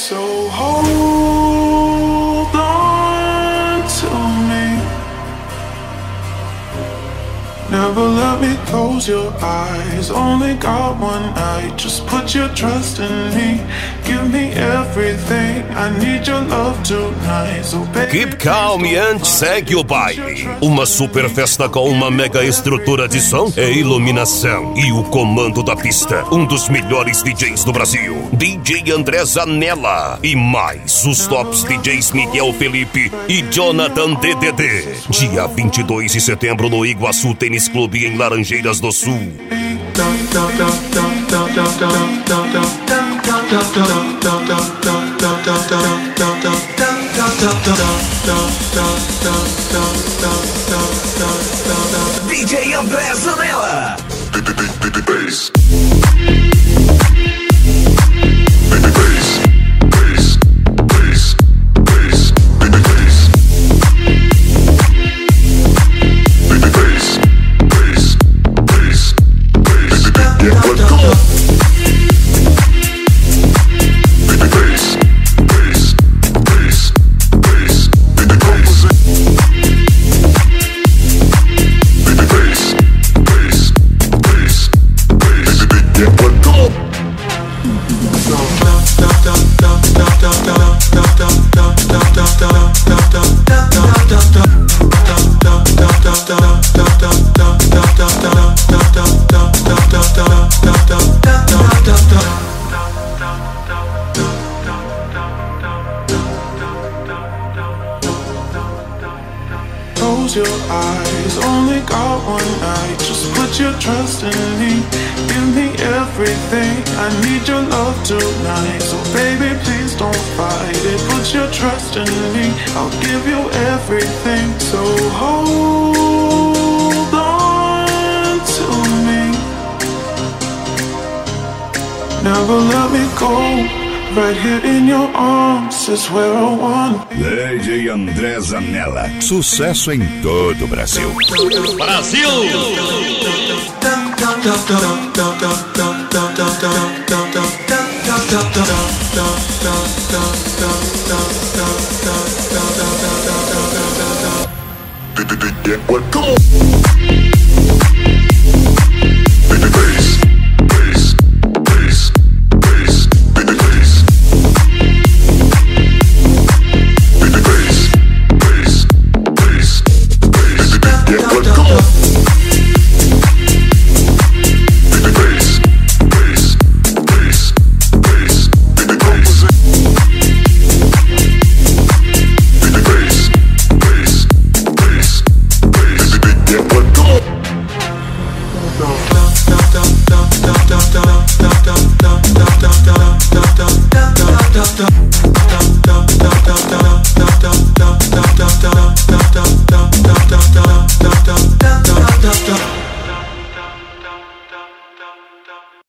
So hold on to me. Never let me close your eyes. Only got one night. Just put your trust in me. Give me everything. I need your love tonight. So baby, Keep calm and segue o baile. Uma super festa com uma mega estrutura de som e iluminação. E o comando da pista. Um dos melhores DJs do Brasil. DJ André Zanella. E mais os tops DJs Miguel Felipe e Jonathan DDD. Dia 22 de setembro no Iguaçu Tênis Clube em Laranjeiras do Sul. DJ André Zanella. Close your eyes, only got one night. Just put your trust in me. Give me everything. I need your love tonight. So baby, please don't fight it. Put your trust in me. I'll give you everything. So hold on to me. Never let me go. Right here in your arms is where I want to be. DJ André Zanella. Sucesso em todo o Brasil. Brasil! Da